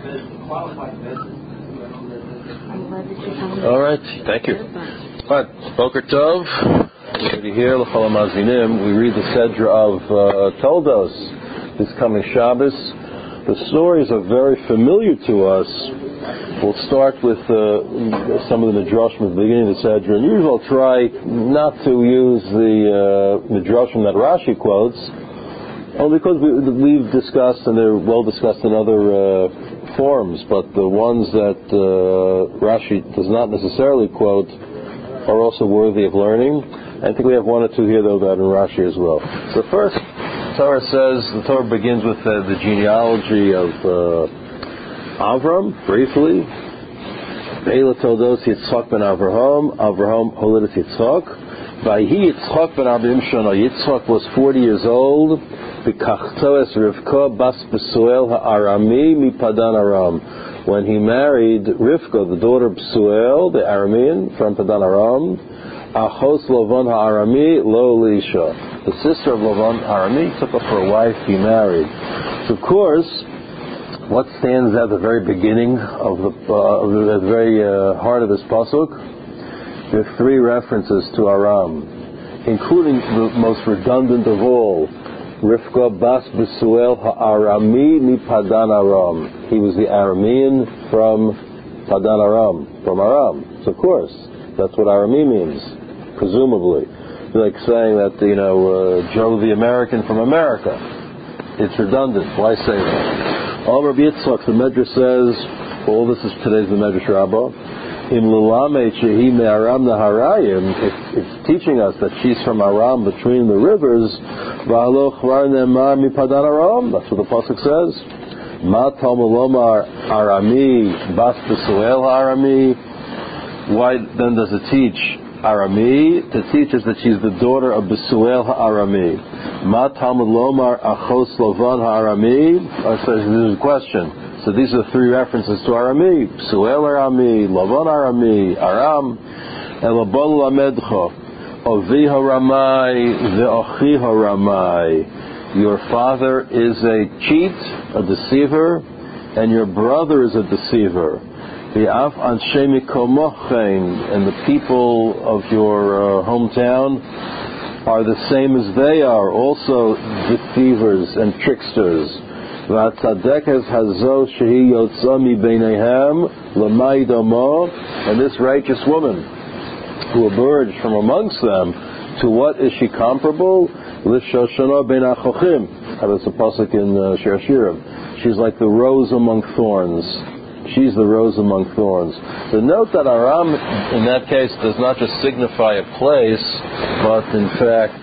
All right, thank you. All right, Boker Tov. Already here, L'chol HaMazinim. We read the Sedra of Toldos this coming Shabbos. The stories are very familiar to us. We'll start with some of the Midrashim at the beginning of the Sedra, and usually I'll try not to use the Midrashim that Rashi quotes, only because we've discussed, and they're well discussed in other forms, but the ones that Rashi does not necessarily quote are also worthy of learning. I think we have one or two here, though, that in Rashi as well. So first, the Torah begins with the genealogy of Avram, briefly. Be'ela Toldos Yitzchak ben Avraham Holidas Yitzchak. Vayhi Yitzchak ben 40 shana. Yitzchak was 40 years old. B'kachto es Rivka bas Besuel ha'arami mi Padan Aram. When he married Rivka, the daughter of Besuel, the Aramean from Padan Aram, Achos Lavan ha'arami lo Elisha. The sister of Lavan Arami took her for a wife, he married. So of course, what stands at the very beginning of the very heart of this pasuk? There are three references to Aram, including the most redundant of all, Rivka bas Besuel ha'arami mi Padan Aram. He was the Aramean from Padan Aram, from Aram. So of course, that's what Arami means, presumably. Like saying that, Joe the American from America. It's redundant. Why say that? Rabbi Yitzchak, the Medrash says, all this is today's the Medrash Rabbah, Im Lulame Shehi Me'aram Naharayim, it's teaching us that she's from Aram, between the rivers, V'alo Chvar Ne'emar Mi Padan Aram, that's what the pasuk says. Ma Talmud Lomar Arami Bas Besuel Arami. Why then does it teach Arami? To teach us that she's the daughter of Besuel ha'arami. Ma Talmud Lomar Achos Lavan ha'arami. So this is a question. So these are the three references to Arami. Besuel Arami, Lavan Arami, Aram. Elabol Lamedcha. Ovi ha'ramai, ve'ochi ha'ramai. Your father is a cheat, a deceiver, and your brother is a deceiver. And the people of your hometown are the same as they are, also deceivers and tricksters. And this righteous woman who emerged from amongst them, to what is she comparable? L'shoshana ben achochim. That's a pasuk in Shir Hashirim. She's like the rose among thorns. She's the rose among thorns. So note that Aram, in that case, does not just signify a place, but in fact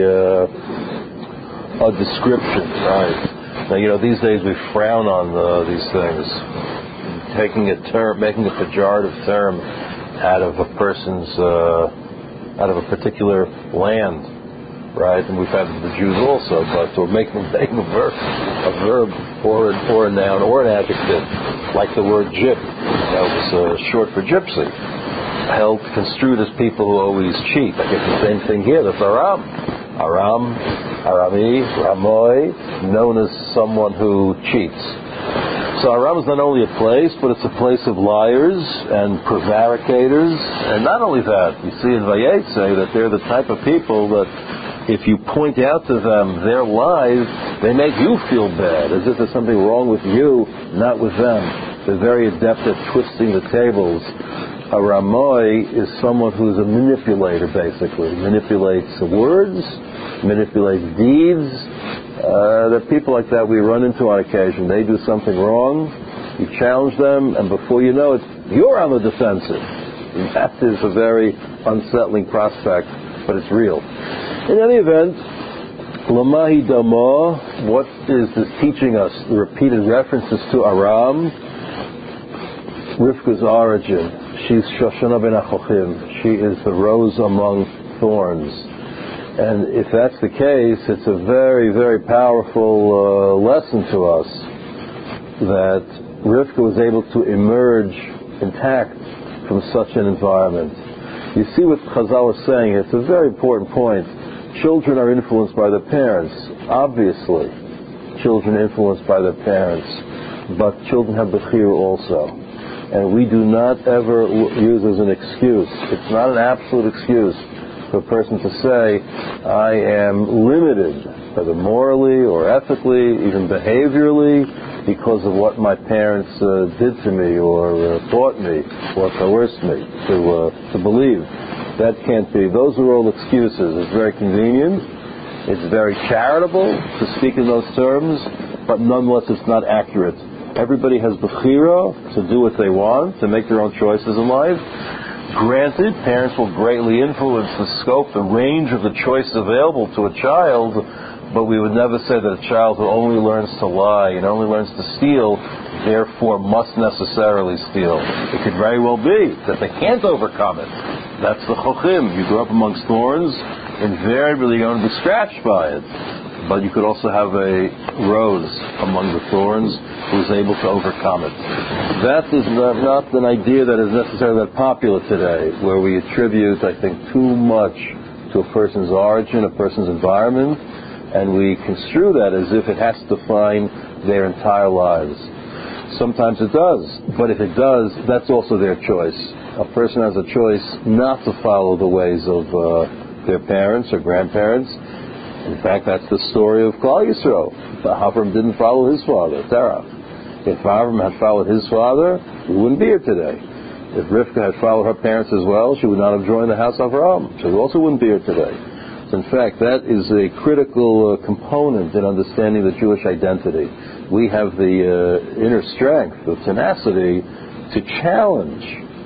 a description, right? Now, these days we frown on these things, making a pejorative term out of a person's, out of a particular land. Right, and we've had the Jews also, but we're making a verb or a noun or an adjective, like the word gyp. That was short for gypsy. Held construed as people who always cheat. I guess the same thing here. That's Aram, Arami, Ramoy, known as someone who cheats. So Aram is not only a place, but it's a place of liars and prevaricators. And not only that, you see in Vayetze that they're the type of people that if you point out to them their lies, they make you feel bad, as if there's something wrong with you, not with them. They're very adept at twisting the tables. A Ramoy is someone who's a manipulator, basically. Manipulates words, manipulates deeds. There are people like that we run into on occasion. They do something wrong, you challenge them, and before you know it, you're on the defensive. And that is a very unsettling prospect, but it's real. In any event, Lamahi Dama, what is this teaching us? The repeated references to Aram, Rivka's origin. She's Shoshana ben Achochim. She is the rose among thorns. And if that's the case, it's a very, very powerful lesson to us that Rivka was able to emerge intact from such an environment. You see what Chazal is saying. It's a very important point. Children are influenced by their parents. Obviously, children influenced by their parents. but children have bechira also. And we do not ever use as an excuse. It's not an absolute excuse for a person to say, I am limited, whether morally or ethically, even behaviorally, because of what my parents did to me or taught me or coerced me to believe. That can't be. Those are all excuses. It's very convenient. It's very charitable to speak in those terms, but nonetheless it's not accurate. Everybody has bechira to do what they want, to make their own choices in life. Granted, parents will greatly influence the scope, the range of the choices available to a child, but we would never say that a child who only learns to lie and only learns to steal, therefore must necessarily steal. It could very well be that they can't overcome it. That's the chochim. You grow up amongst thorns, invariably you're going to be scratched by it. But you could also have a rose among the thorns who is able to overcome it. That is not an idea that is necessarily that popular today, where we attribute, I think, too much to a person's origin, a person's environment, and we construe that as if it has to define their entire lives. Sometimes it does, but if it does, that's also their choice. A person has a choice not to follow the ways of their parents or grandparents. In fact, that's the story of Klal Yisrael. Avram didn't follow his father, Terah. If Avram had followed his father, we wouldn't be here today. If Rivka had followed her parents as well, she would not have joined the house of Avram. So we also wouldn't be here today. So in fact, that is a critical component in understanding the Jewish identity. We have the inner strength, the tenacity, to challenge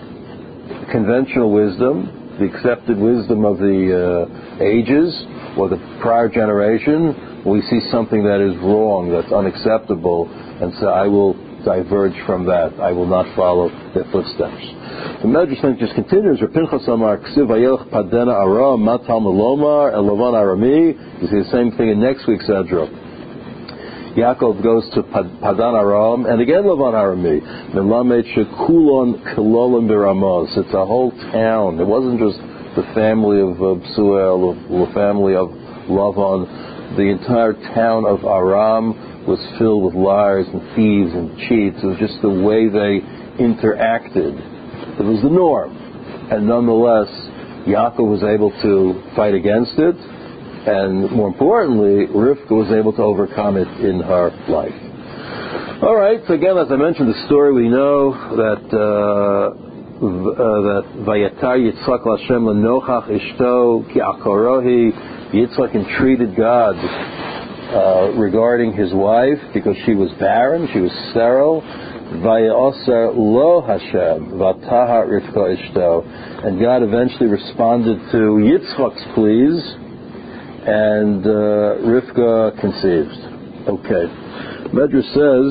conventional wisdom, the accepted wisdom of the ages, or the prior generation. We see something that is wrong, that's unacceptable, and so I will diverge from that. I will not follow their footsteps. The Medrash just continues. Pinchas Amar Ksiv Vayelech Padana Aram Matal Melomar Elavan Arami. You see the same thing in next week's Edra. Yaakov goes to Padan Aram, and again Lavan Arami. Melamed Shekulon Kilolim Biramos. It's a whole town. It wasn't just the family of Psuel, or the family of Lavan. The entire town of Aram was filled with liars and thieves and cheats. It was just the way they interacted. It was the norm. And nonetheless, Yaakov was able to fight against it, and more importantly, Rivka was able to overcome it in her life. All right, so again, as I mentioned the story, we know that Vayatar Yitzchak Lashem Lenochach Ishto Ki Akorohi. Yitzchak entreated God regarding his wife because she was barren, she was sterile. Vayaoser Lo Hashem Vatahar Rivka Ishto. And God eventually responded to Yitzchak's pleas, and Rivka conceived. Okay. Medrash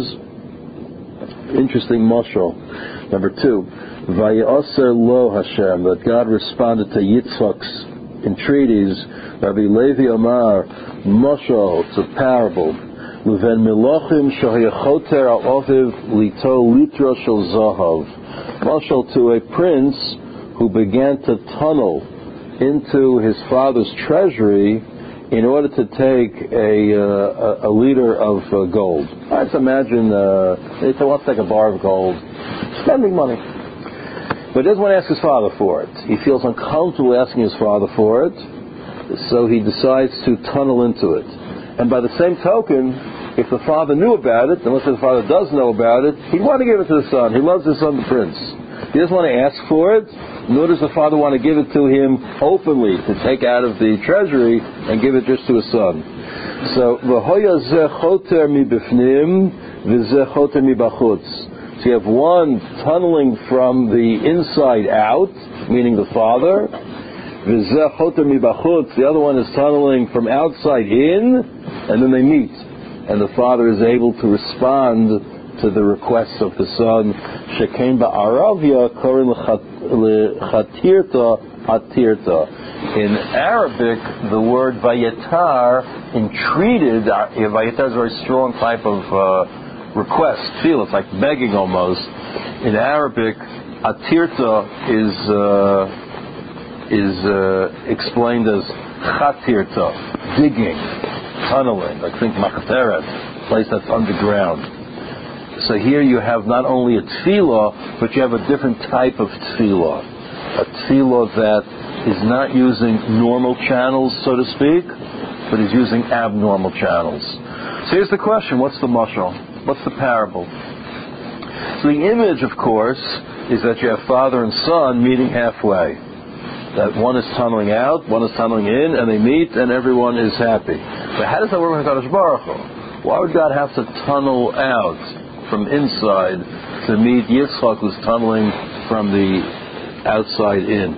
says, interesting mashal. Number 2. Vayaser Lo Hashem, that God responded to Yitzchak's entreaties. Rabbi Levi Amar, mashal, it's a parable. L'ven milachim shahayachoter al oviv lito litra shel zahav. Mashal, to a prince who began to tunnel into his father's treasury in order to take a liter of gold. Let's imagine he wants to take a bar of gold, spending money. But he doesn't want to ask his father for it. He feels uncomfortable asking his father for it, so he decides to tunnel into it. And by the same token, if the father knew about it, unless the father does know about it, he'd want to give it to the son. He loves his son, the prince. He doesn't want to ask for it, nor does the father want to give it to him openly, to take out of the treasury and give it just to his son. So, v'hoya zeh choter mi bifnim, v'zeh choter mi bachutz. So you have one tunneling from the inside out, meaning the father. V'zeh choter mi bachutz. The other one is tunneling from outside in, and then they meet. And the father is able to respond to the requests of the son. Shekain ba'aravia korin l'chatirta atirta. In Arabic, the word vayatar, entreated, vayatar is a very strong type of request, feel it's like begging almost. In Arabic, atirta is explained as chatirta, digging, tunneling. I think machtereth, place that's underground. So here you have not only a tefillah, but you have a different type of tefillah. A tefillah that is not using normal channels, so to speak, but is using abnormal channels. So here's the question, what's the mashal? What's the parable? So the image, of course, is that you have father and son meeting halfway. That one is tunneling out, one is tunneling in, and they meet, and everyone is happy. But how does that work with HaKadosh Baruch Hu? Why would God have to tunnel out from inside to meet Yitzchak, who's tunneling from the outside in?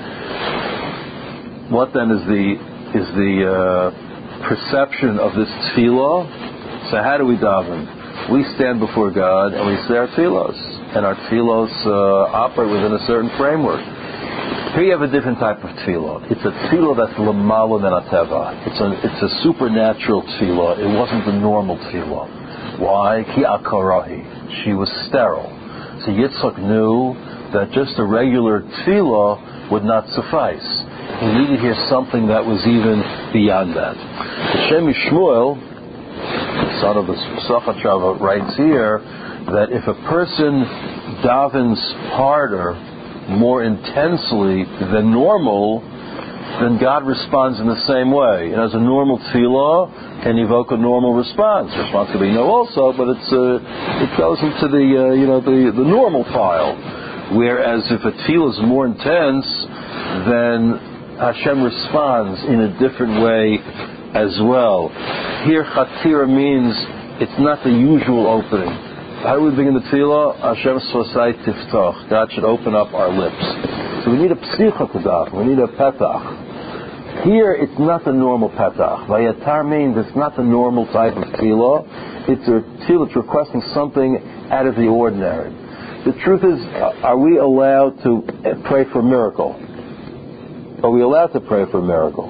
What then is the perception of this tefillah? So how do we daven? We stand before God and we say our tefillos, and our tefillos operate within a certain framework. Here you have a different type of tefillah. It's a tefillah that's l'mala min hateva. It's a supernatural tefillah. It wasn't the normal tefillah. Why? Ki akarahi. She was sterile. So Yitzchak knew that just a regular tefillah would not suffice. He needed here something that was even beyond that. Shem Shmuel, son of the Sachat, writes here that if a person davens harder, more intensely than normal, then God responds in the same way. And as a normal tefillah can evoke a normal response. The response could be no also, but it goes into the normal file. Whereas if a tefillah is more intense, then Hashem responds in a different way as well. Here chatira means it's not the usual opening. How do we begin the tefillah? Hashem Sosai Tiftach. God should open up our lips. So we need a psicha to daven. We need a petach. Here, it's not the normal petach. Vayatar means it's not the normal type of tefillah. It's a tefillah that's requesting something out of the ordinary. The truth is, are we allowed to pray for a miracle? Are we allowed to pray for a miracle?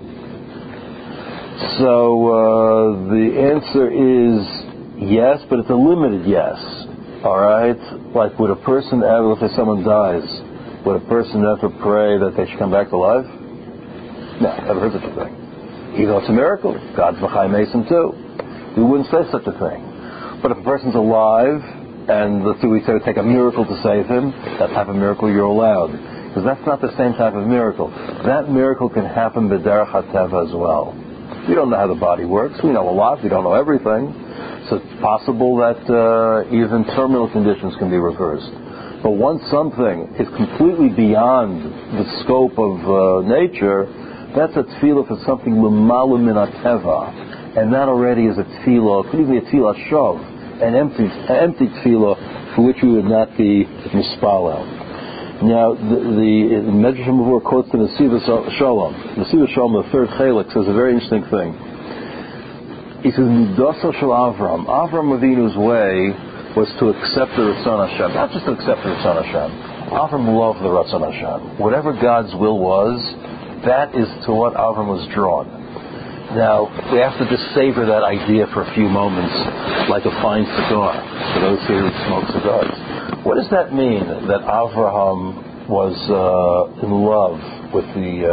So the answer is yes, but it's a limited yes. All right? Like, would a person ever, let's say someone dies, would a person ever pray that they should come back to life? No, never heard such a thing. Even though it's a miracle, God's V'chai Mason too. We wouldn't say such a thing. But if a person's alive, and let's say we say take a miracle to save him, that type of miracle you're allowed. Because that's not the same type of miracle. That miracle can happen b'derech hateva as well. We don't know how the body works. We know a lot. We don't know everything. So it's possible that even terminal conditions can be reversed. But once something is completely beyond the scope of nature, that's a tefillah for something l'mala min hateva. And that already is a tefillah, could even be a tefillah shov, an empty tefillah for which we would not be mispalel. Now, the Medrash Mavur quotes the Nesiva Shalom. Nesiva Shalom, the third chalik, says a very interesting thing. He says, Midasa Shel Avram. Avram Avinu's way was to accept the Ratzon Hashem. Not just to accept the Ratzon Hashem. Avram loved the Ratzon Hashem. Whatever God's will was, that is to what Avram was drawn. Now, we have to just savor that idea for a few moments, like a fine cigar, for those here who smoke cigars. What does that mean, that Avraham was in love with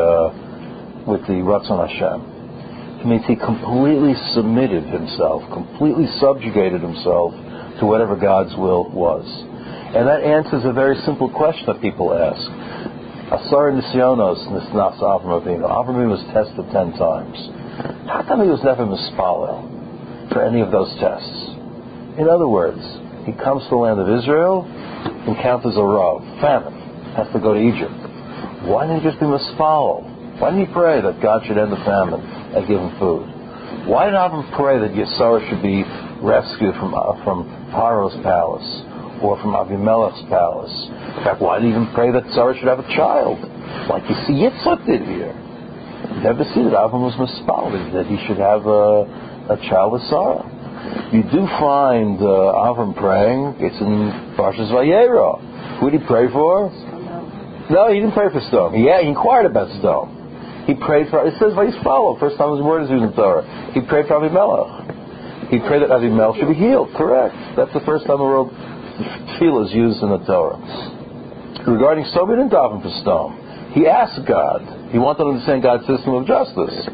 the Ratzon Hashem? It means he completely submitted himself, completely subjugated himself to whatever God's will was. And that answers a very simple question that people ask. Asar Nisyonos Nisnas Avram Avinu. Avram Avinu was tested 10 times. How come he was never mispalel for any of those tests? In other words, he comes to the land of Israel, encounters a rav, famine, has to go to Egypt. Why didn't he just be mispalel? Why didn't he pray that God should end the famine and give him food? Why did Avram pray that Yisarah should be rescued from Pharaoh's palace or from Avimelech's palace? In fact, why did he even pray that Sarah should have a child, like you see Yitzchak did here? You never see that Avram was mispalel, that he should have a child with Sarah. You do find Avram praying. It's in Parshas Vayera. Who did he pray for? No, he didn't pray for Sodom. He inquired about Sodom. He prayed for, it says Vayispalu, first time his word is used in Torah. He prayed for Avimelech. He prayed that Avimelech should be healed. Correct. That's the first time the word tefillah is used in the Torah. Regarding Sodom, he didn't daven for Sodom. He asked God. He wanted to understand God's system of justice.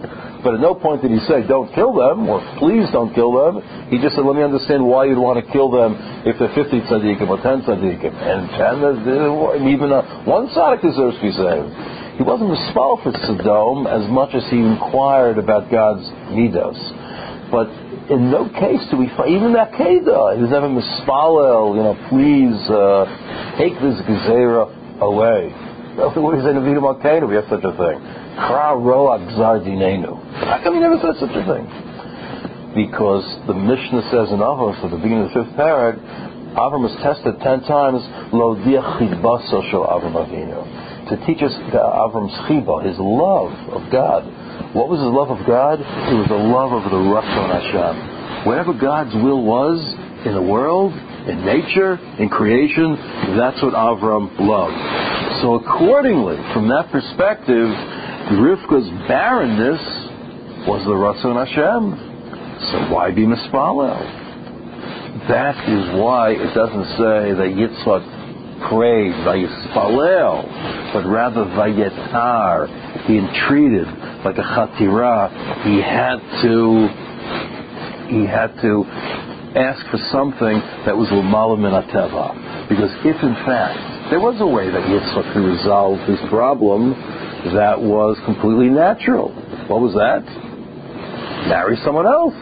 But at no point did he say, don't kill them, or please don't kill them. He just said, let me understand why you'd want to kill them if they're 50 tzaddikim or 10 tzaddikim. And even one tzaddik deserves to be saved. He wasn't mispal for Sodom as much as he inquired about God's midos. But in no case do we find, even that Kedah, he was never mispalel, please take this gezerah away. What is in Nevi'im Malkeinu? We have such a thing. How come he never said such a thing? Because the Mishnah says in Avos at the beginning of the 5th parag, Avram was tested 10 times lo diach chibaso shel Avram Avinu, to teach us Avram's chiba, his love of God. What was his love of God? It was the love of the Ratzon Hashem. Whatever God's will was in the world, in nature, in creation, that's what Avram loved. So accordingly, from that perspective, Rivka's barrenness was the Ratzon Hashem. So why be mispalel? That is why it doesn't say that Yitzchak prayed vayispalel, but rather vayetar. He entreated like a chatira. He had to ask for something that was l'mala min hateva. Because if in fact there was a way that Yitzchak could resolve his problem, that was completely natural. What was that? Marry someone else.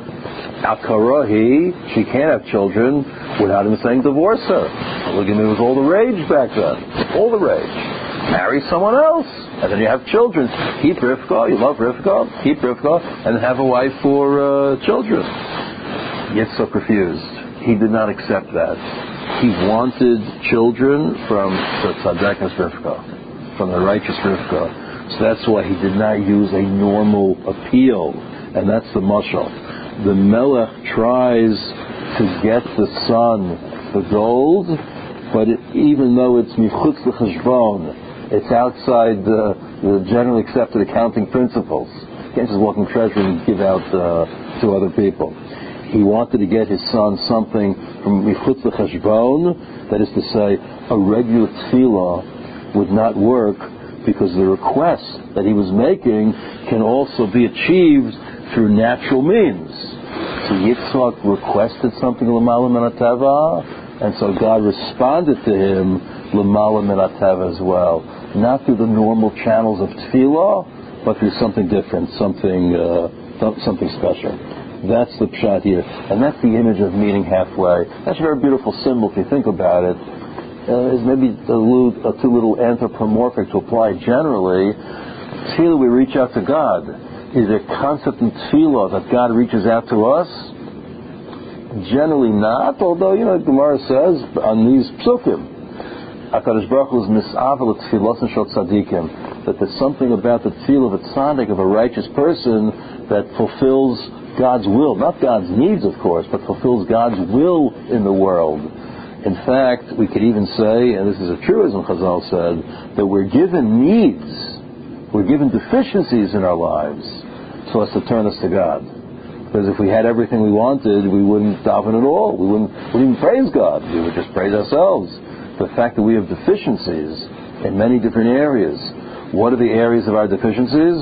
Akarahi, she can't have children without him saying divorce her. Polygamy was all the rage back then. All the rage. Marry someone else. And then you have children. Keep Rivka, you love Rivka, keep Rivka, and have a wife for children. Yitzchak refused. He did not accept that. He wanted children from the tzaddikas Rivka, from the righteous Rivka. So that's why he did not use a normal appeal. And that's the mashal. The melech tries to get the son the gold, but even though it's michutz l'cheshbon, it's outside the generally accepted accounting principles. You can't just walk in treasury and give out to other people. He wanted to get his son something from michutz l'cheshbon, that is to say, a regular tefillah would not work, because the request that he was making can also be achieved through natural means. So Yitzchak requested something l'mala min hateva, and so God responded to him l'mala min hateva as well. Not through the normal channels of tefillah, but through something different, something special. That's the pshat here. And that's the image of meeting halfway. That's a very beautiful symbol if you think about it. Is maybe too little anthropomorphic to apply generally. Tefillah, we reach out to God. Is there a concept in tefillah that God reaches out to us? Generally not, although, Gemara says on these psukim, HaKadosh Baruch Hu is mis'avel tefillah shel tzadikim, that there's something about the tefillah of a tzaddik, of a righteous person, that fulfills God's will. Not God's needs, of course, but fulfills God's will in the world. In fact, we could even say, and this is a truism Chazal said, that we're given needs, we're given deficiencies in our lives, so as to turn us to God. Because if we had everything we wanted, we wouldn't daven at all. We wouldn't even praise God. We would just praise ourselves. The fact that we have deficiencies in many different areas. What are the areas of our deficiencies?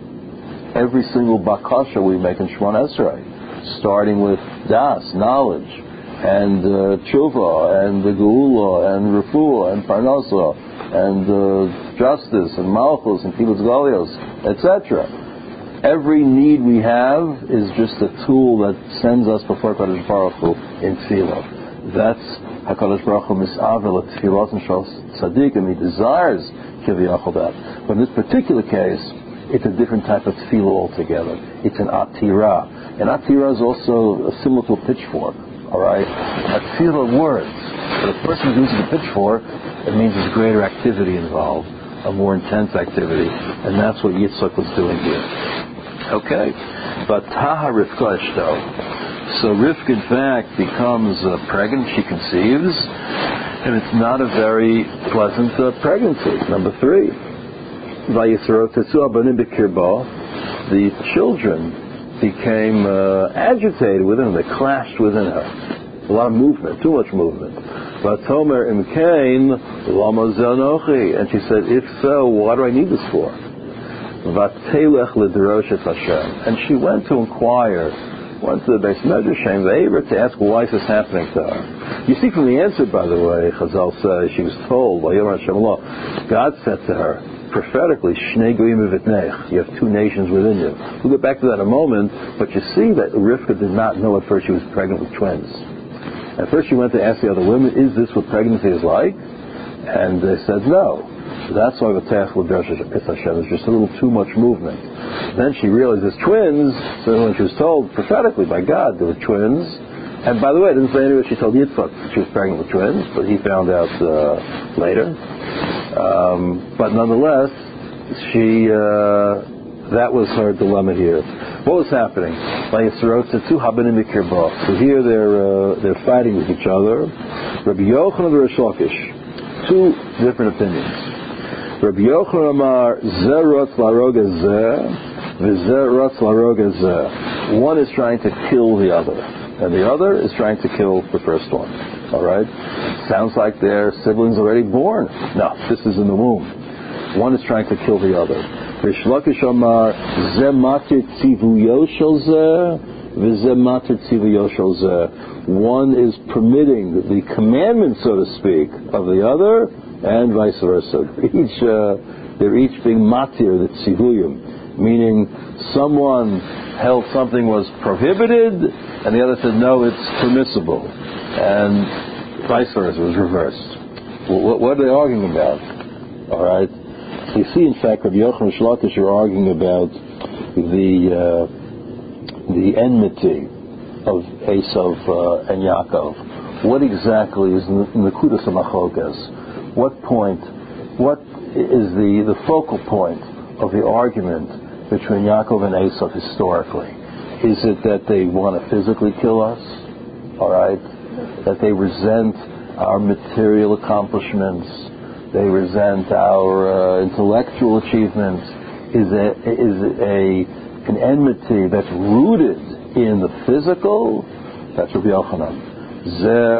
Every single bakasha we make in Shemona Esrei, starting with das, knowledge, and tshuva, and the geula, and refuah, and parnasa, and justice, and malchus, and kibbutz galios, etc. Every need we have is just a tool that sends us before HaKadosh Baruch Hu in tefillah. That's HaKadosh Baruch Hu mis'avel at tefillah and shal tzaddikim. He desires kiviyachol that. But in this particular case, it's a different type of tefillah altogether. It's an atira. And atira is also similar to a pitchfork. All right? A tefillah words. But a person who uses a pitchfork, it means there's greater activity involved, a more intense activity. And that's what Yitzchak was doing here. Okay. But Taha Rivka Ishto. So Rivka, in fact, becomes pregnant. She conceives. And it's not a very pleasant pregnancy. Number 3. The children became agitated within her. They clashed within her. A lot of movement, too much movement. And she said, if so, what do I need this for? Vatelech l'derosh et Hashem. And she went to inquire, went to the Beis Medrash to ask why is this happening to her. You see from the answer, by the way, Chazal says she was told, God said to her, prophetically, Shnei Goyim v'Vitnech, you have two nations within you. We'll get back to that in a moment, but you see that Rivka did not know at first she was pregnant with twins. At first she went to ask the other women, is this what pregnancy is like? And they said no. So that's why the task with Hashem is just a little too much movement. Then she realized there's twins, so when she was told prophetically by God there were twins, and by the way, it didn't say anyway she told Yitzchak she was pregnant with twins, but he found out later. But nonetheless, that was her dilemma here. What was happening? So here they're fighting with each other. Rabbi Yochanan and Rish Lakish, two different opinions. Rabbi Yochanan Amar, Zeh rotz laharog es zeh, v'zeh rotz laharog es zeh. One is trying to kill the other, and the other is trying to kill the first one. All right? Sounds like their siblings already born. No, this is in the womb. One is trying to kill the other. Rish Lakish Amar, Zeh matir tzivuyo shel zeh, v'zeh matir tzivuyo shel zeh. One is permitting the commandment, so to speak, of the other, and vice versa. They're each being matir, the tzivuyim, meaning someone held something was prohibited, and the other said, no, it's permissible. And vice versa, it was reversed. What are they arguing about? All right? So you see, in fact, Rabbi Yochanan and Rish Lakish are arguing about the enmity of Esav and Yaakov. What exactly is the Nekudas HaMachlokas? What point, what is the focal point of the argument between Yaakov and Esav historically? Is it that they want to physically kill us? All right? That they resent our material accomplishments? They resent our intellectual achievements? Is it an enmity that's rooted in the physical? That's Rabbi Yochanan. They're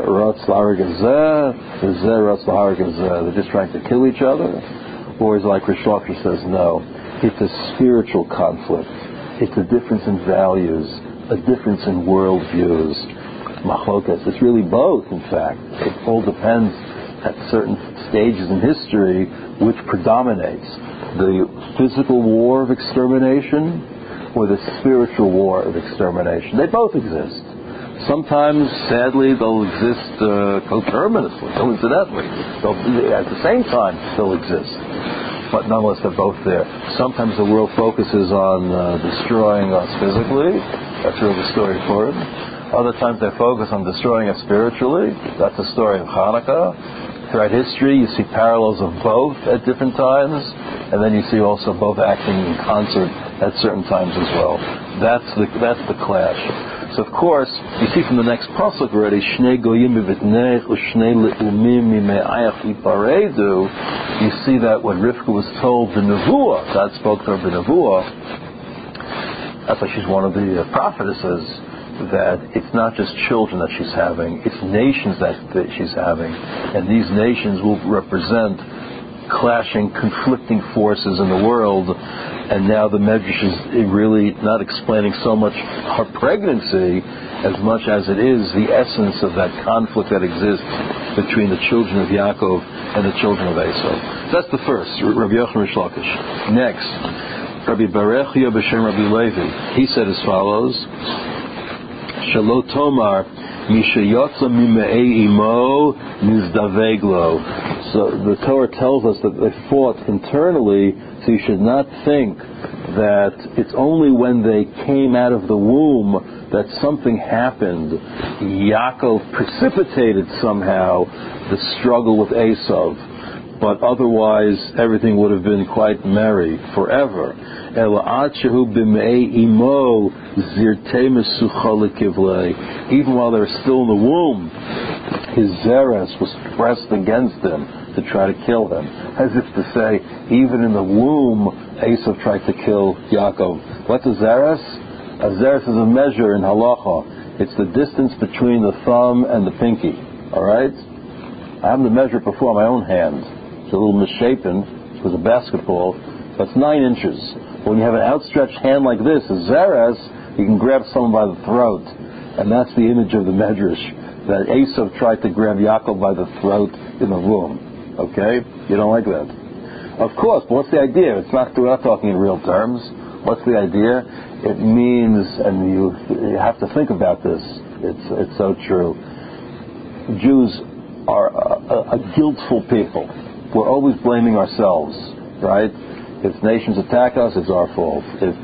just trying to kill each other? Or is it like Rish Lakish says, no, it's a spiritual conflict. It's a difference in values, a difference in worldviews. Machlokas, it's really both, in fact. It all depends at certain stages in history which predominates. The physical war of extermination or the spiritual war of extermination. They both exist. Sometimes, sadly, they'll exist coterminously, coincidentally. They'll, at the same time, still exist. But nonetheless, they're both there. Sometimes the world focuses on destroying us physically. That's really the story for it. Other times they focus on destroying us spiritually. That's the story of Hanukkah. Throughout history, you see parallels of both at different times, and then you see also both acting in concert at certain times as well. That's the clash. So of course, you see from the next pasuk already, Shnei Goyim v'Vitnech u'Shnei Le'umim mime'ayach iparedu. You see that when Rivka was told the Nevuah, God spoke to her the Nevuah. That's why she's one of the prophetesses. That it's not just children that she's having, it's nations that she's having, and these nations will represent clashing, conflicting forces in the world. And now the Medrash is really not explaining so much her pregnancy as much as it is the essence of that conflict that exists between the children of Yaakov and the children of Esau. That's the first, Rabbi Yochanan Rish Lakish. Next, Rabbi Berechia b'Shem Rabbi Levi. He said as follows: Shelo Tomar Mishayotza Mime'ei Imo Nizdaveglo. So the Torah tells us that they fought internally, so you should not think that it's only when they came out of the womb that something happened. Yaakov precipitated somehow the struggle with Esav, but otherwise everything would have been quite merry forever. Even while they were still in the womb, his zeres was pressed against him to try to kill him. As if to say, even in the womb, Esav tried to kill Yaakov. What's a zeres? A zeres is a measure in halacha. It's the distance between the thumb and the pinky. All right? I have the measure before my own hand. It's a little misshapen. It was a basketball. That's 9 inches. When you have an outstretched hand like this, a zeres, you can grab someone by the throat. And that's the image of the Medrash, that Esav tried to grab Yaakov by the throat in the womb. Okay? You don't like that? Of course, but what's the idea? We're not talking in real terms. What's the idea? It means, and you have to think about this, it's so true. Jews are a guiltful people. We're always blaming ourselves, right? If nations attack us, it's our fault. If,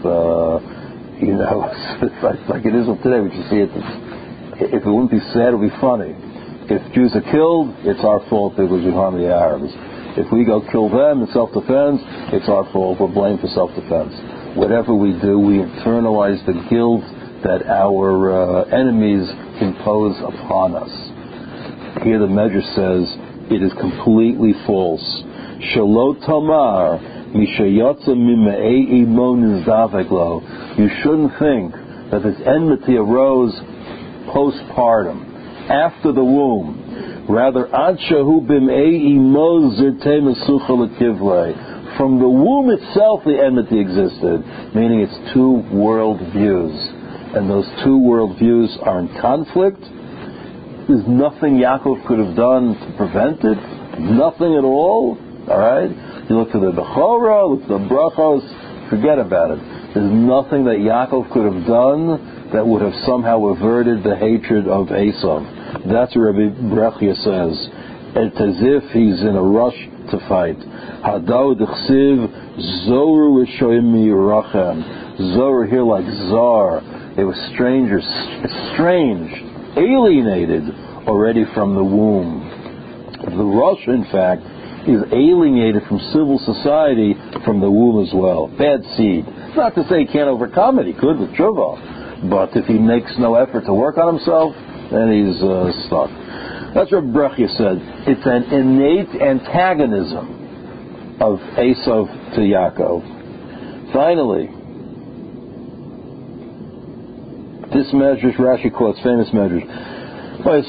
it's like it is today, we just see it. If it wouldn't be sad, it would be funny. If Jews are killed, it's our fault because we harm the Arabs. If we go kill them in self-defense, it's our fault. We're blamed for self-defense. Whatever we do, we internalize the guilt that our enemies impose upon us. Here the Medrash says it is completely false. Shelo tamar mishayotza mimei imon zaveglo. You shouldn't think that this enmity arose postpartum, after the womb. Rather, ad shahu bimei imo zirtei mesucha lekivlei. From the womb itself, the enmity existed, meaning it's 2 world views, and those 2 world views are in conflict. There's nothing Yaakov could have done to prevent it, nothing at all. All right, you look to the Bechorah, look to the Brachos, forget about it. There's nothing that Yaakov could have done that would have somehow averted the hatred of Esav. That's what Rabbi Brechia says. It's as if he's in a rush to fight. Hadau d'chsiv zoru rishoyim mirachem. Zoru here like zar. They were strangers, estranged, alienated already from the womb. The rush, in fact, is alienated from civil society from the womb as well. Bad seed. Not to say he can't overcome it. He could with tshuva. But if he makes no effort to work on himself, then he's stuck. That's what Brechia said. It's an innate antagonism of Esav to Yaakov. Finally, this Medrash, Rashi quotes famous Medrash. When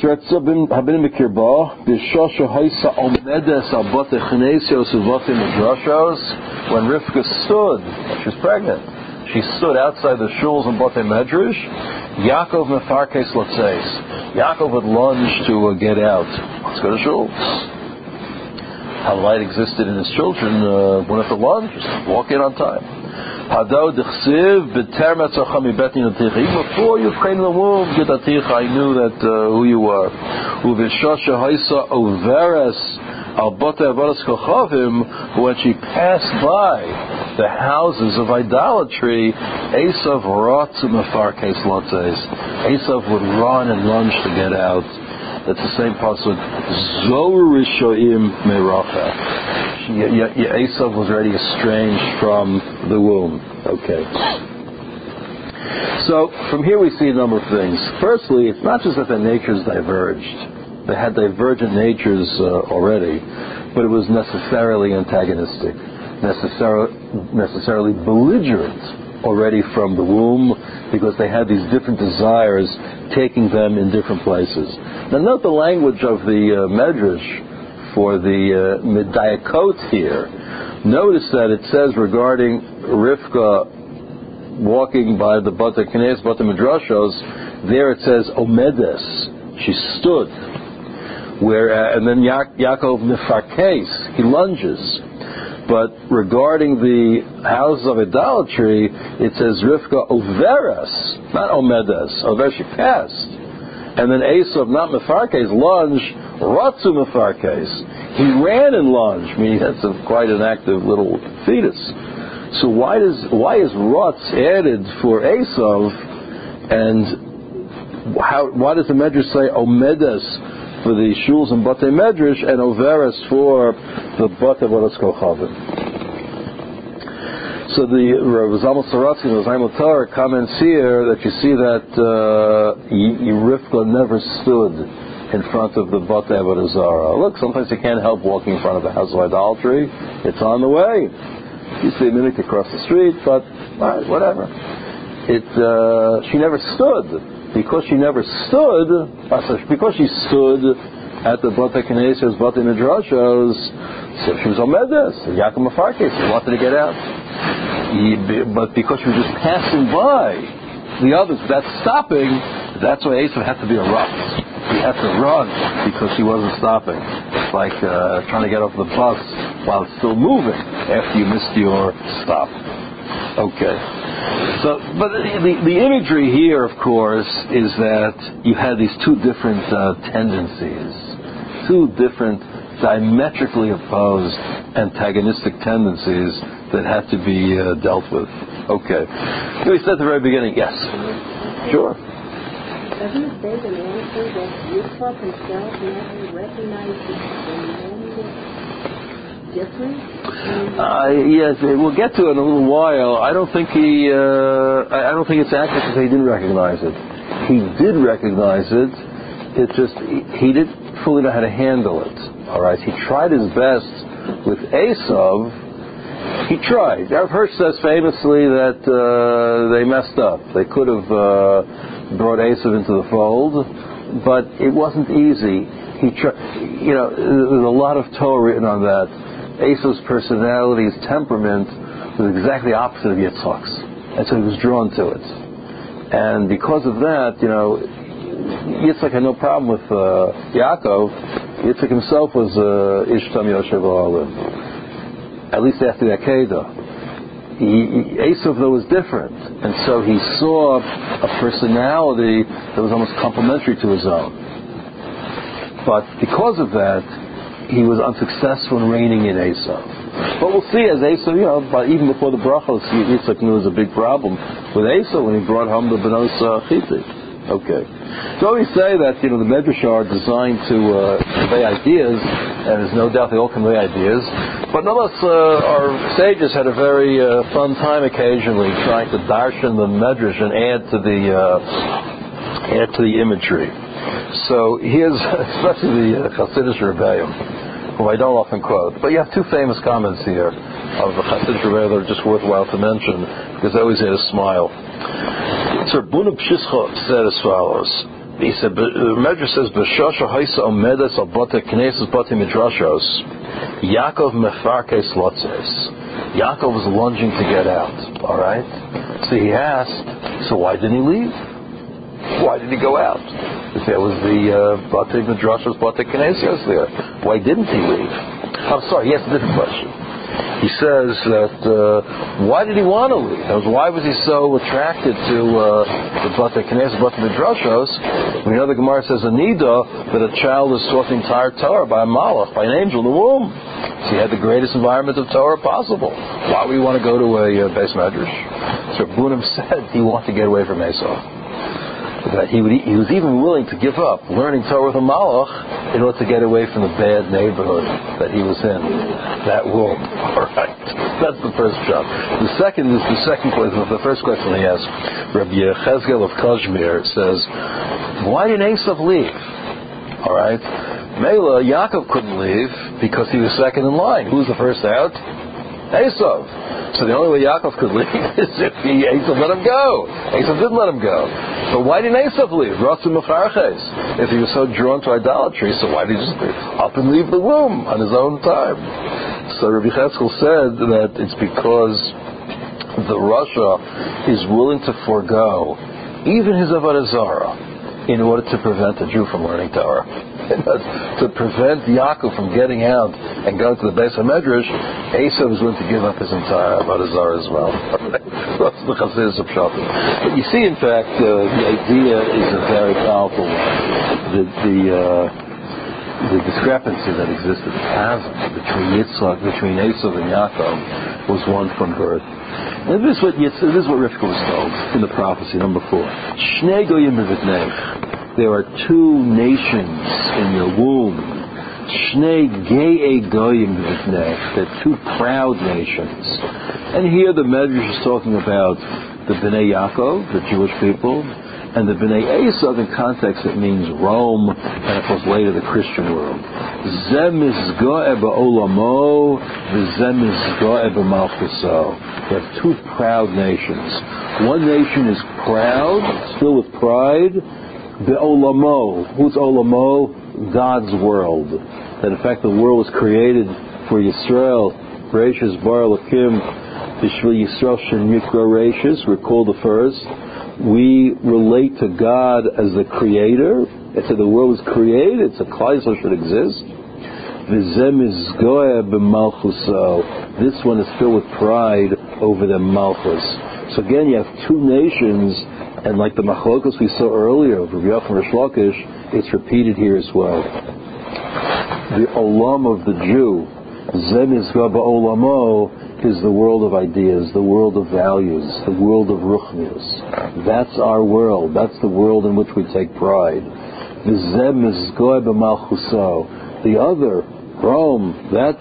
Rivka stood, she was pregnant, she stood outside the shuls and Batei Medrash, Yaakov mefarkes lotzeis. Yaakov would lunge to get out. Let's go to shul. How light existed in his children, wouldn't have to lunge, just walk in on time. Even before you came in the womb, I knew that who you are. When she passed by the houses of idolatry, Esav would run and lunge to get out. That's the same pasuk. Esav was already estranged from the womb. Okay. So from here we see a number of things. Firstly, it's not just that their natures diverged. They had divergent natures already, but it was necessarily antagonistic, necessarily belligerent already from the womb, because they had these different desires taking them in different places. Now note the language of the Medrash for the Medayakot here. Notice that it says regarding Rivka walking by the Batei Knes, Batei Midrashos, there it says Omedes, she stood. And then Yaakov Mefarkes, he lunges. But regarding the houses of idolatry, it says Rivka Overes, not Omedes. Overes, she passed. And then Esav, not Mefarkes, lunge, Ratzu Mefarkes. He ran and lunged, meaning that's quite an active little fetus. So why is Ratz added for Esav, and why does the Medrash say Omedes for the shuls and Batei Medrash, and Overes for the Batei Vodas Kochavim? So the Rav Zalman Saratsky in the Zayim Torah comments here that you see that Rivka never stood in front of the Batei Avodah Zarah. Look, sometimes you can't help walking in front of a house of idolatry. It's on the way. You see a minute to cross the street, but whatever. She never stood. Because she never stood, because she stood at the Batei Knesses, Batei Midrashos, So she was Omedes, Yaakov Mefarkes, he wanted to get out. But because she was just passing by the others without stopping, that's why Esav had to be abrupt. He had to run because he wasn't stopping. It's like trying to get off the bus while it's still moving after you missed your stop. Okay. So, but the imagery here, of course, is that you had these two different tendencies, two different diametrically opposed antagonistic tendencies that had to be dealt with. Okay. We said at the very beginning, yes. Sure. Doesn't it say the answer that Yitzchak himself never recognized the difference? Yes, we'll get to it in a little while. I don't think I don't think it's accurate to say he didn't recognize it. He did recognize it. It's just he didn't fully know how to handle it. All right. He tried his best with Esav. He tried. Rav Hirsch says famously that they messed up. They could have brought Esav into the fold, but it wasn't easy. He tried. You know, there's a lot of Torah written on that. Esav's personality, his temperament, was exactly opposite of Yitzchak's, and so he was drawn to it. And because of that, you know, Yitzchak had no problem with Yaakov. Yitzchak himself was Ishtam Yoshev Olim. At least after the Akedah. Esav, though, was different. And so he saw a personality that was almost complementary to his own. But because of that, he was unsuccessful in reining in Esav. But we'll see as Esav, you know, but even before the brachos, Yitzchak knew there was a big problem with Esav when he brought home the Benos Chiti. Okay. So we say that, you know, the Medrash are designed to convey ideas, and there's no doubt they all convey ideas. But nonetheless, our sages had a very fun time occasionally trying to darshan the Medrash and add to the imagery. So here's especially the Chassidish Rebbeim, whom I don't often quote, but you have two famous comments here of the Chassidish Rebbeim that are just worthwhile to mention because they always had a smile. So Buna Pshischa said as follows. He said, the Medrash says, "B'shosha haisa omedes al bate knesses bate midrashos, Yaakov mefarkes lotzes." Yaakov was lunging to get out. All right. So he asked, "So why didn't he leave? Why did he go out? If there was the bate midrashos bate knesses there, why didn't he leave?" I'm sorry. He asked a different question. He says that why did he want to leave? Why was he so attracted to the Bate Knesset, Bate Midrashos? We know the Gemara says a nida that a child is taught the entire Torah by a malach, by an angel in the womb. So he had the greatest environment of Torah possible. Why would he want to go to a Beis Medrash? So Bunim said he wanted to get away from Esav. That he was even willing to give up learning Torah with a malach in order to get away from the bad neighborhood that he was in, that womb. All right, that's the first job. The second is the first question he asked. Rabbi Yechezkel of Kashmir says, "Why didn't Esav leave?" All right, Mela Yaakov couldn't leave because he was second in line. Who was the first out? Esav. So the only way Yaakov could leave is if Esav let him go. Esav didn't let him go. But why didn't Esav leave? Ratzim Mefarches. If he was so drawn to idolatry, so why did he just up and leave the womb on his own time? So Rabbi Cheskel said that it's because the Rasha is willing to forego even his Avodah Zarah in order to prevent a Jew from learning Torah. To prevent Yaakov from getting out and going to the Beis HaMedrash, Esav was willing to give up his entire Avodah Zarah as well. That's the Chassidus of Pshat. But you see, in fact, the idea is a very powerful one. The discrepancy that existed, the chasm between Esav and Yaakov, was one from birth. And this is what Rivka was told in the prophecy, number 4. Shnei goyim b'vitnech. There are two nations in your womb. Shnei ge'ei goyim b'vitnech. They're two proud nations. And here the Medrash is talking about the Bnei Yaakov, the Jewish people, and the Bnei Esav. In context it means Rome, and of course later the Christian world. Zem mizgo'eh ba'olamo, v'zem mizgo'eh b'malchuso. They have two proud nations. One nation is proud, still with pride, Be'olamo. Who's Olamo? God's world. That in fact the world was created for Yisrael, Reishis Bar Lakim, Bishvil Yisrael Shem Mikra Reishis, we're called the first. We relate to God as the creator. It's that the world is created, it's a Klal Yisrael should exist. V'zem is goya b'malchuso. This one is filled with pride over the malchus. So again, you have two nations, and like the machlokas we saw earlier of Rabbi Yochanan and Rish Lakish, it's repeated here as well. The olam of the Jew, zem is goya ba'olamo, is the world of ideas, the world of values, the world of ruchnius. That's our world. That's the world in which we take pride. V'zem is goya b'malchuso. The other, Rome, that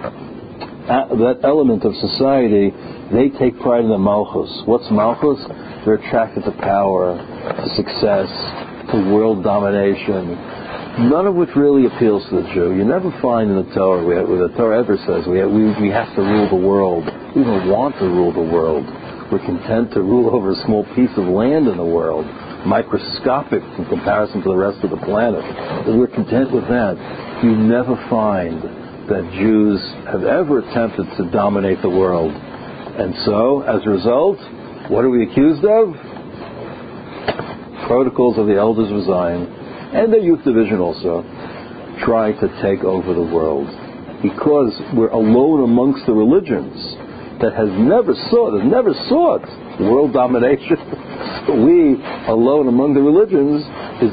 element of society, they take pride in the malchus. What's malchus? They're attracted to power, to success, to world domination. None of which really appeals to the Jew. You never find in the Torah, where the Torah ever says we have to rule the world. We don't want to rule the world. We're content to rule over a small piece of land in the world, microscopic in comparison to the rest of the planet. And we're content with that. You never find that Jews have ever attempted to dominate the world. And so, as a result, what are we accused of? Protocols of the Elders of Zion, and the Youth Division also, trying to take over the world. Because we're alone amongst the religions that has never sought world domination. So we, alone among the religions,